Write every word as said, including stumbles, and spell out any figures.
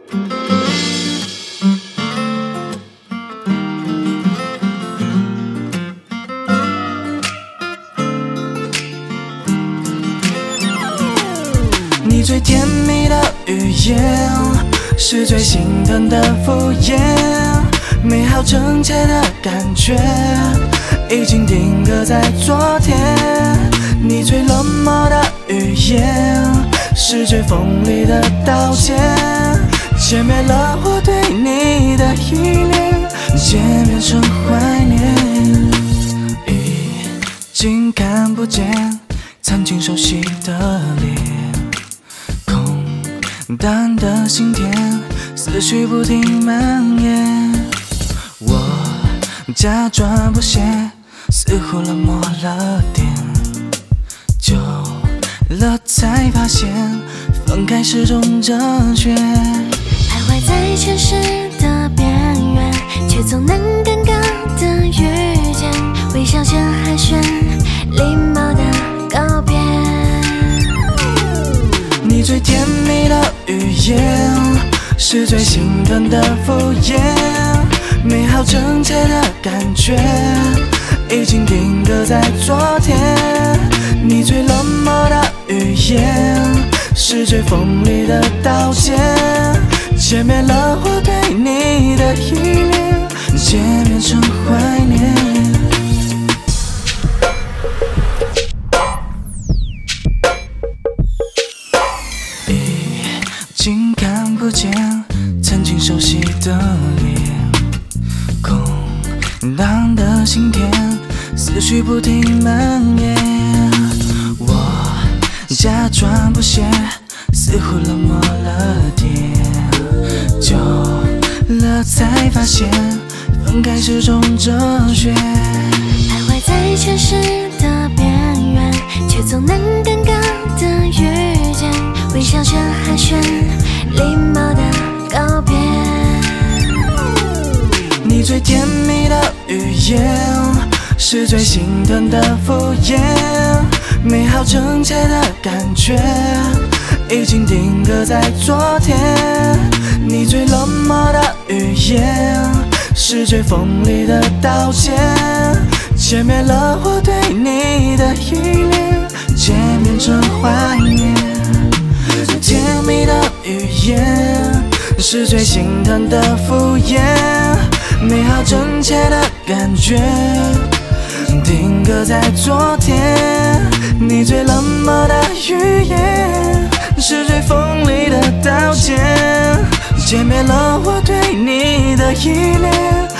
你最甜蜜的语言，是最心疼的敷衍。美好真切的感觉，已经定格在昨天。你最冷漠的语言，是最锋利的道歉。歼灭了我对你的依恋，渐变成怀念。已经看不见曾经熟悉的脸。淡的心田，思绪不停蔓延。我假装不屑，似乎冷漠了点。久了才发现，分开是种哲学。 徘徊在城市的边缘，却总能尴尬的遇见。微笑着寒暄，礼貌的告别。 你最甜蜜的语言，是最心疼的敷衍。美好真切的感觉，已经定格在昨天。你最冷漠的语言，是最锋利的道歉。歼灭了我对你的依恋，渐变成怀念。已经看不见曾经熟悉的脸，空荡的心田，思绪不停蔓延。我假装不屑，似乎冷漠了点。久了才发现，分开是种哲学。 徘徊在城市的边缘，却总能尴尬的遇见。微笑着寒暄，礼貌的告别。 你最甜蜜的语言，是最心疼的敷衍。美好真切的感觉，已经定格在昨天。你最冷漠的语言，是最锋利的道歉。歼灭了我对你的依恋，渐变成怀念。甜蜜的语言，是最心疼的敷衍。美好真切的感觉，定格在昨天。你最冷漠的语言，是最锋利的道歉。歼灭了我对你的依恋，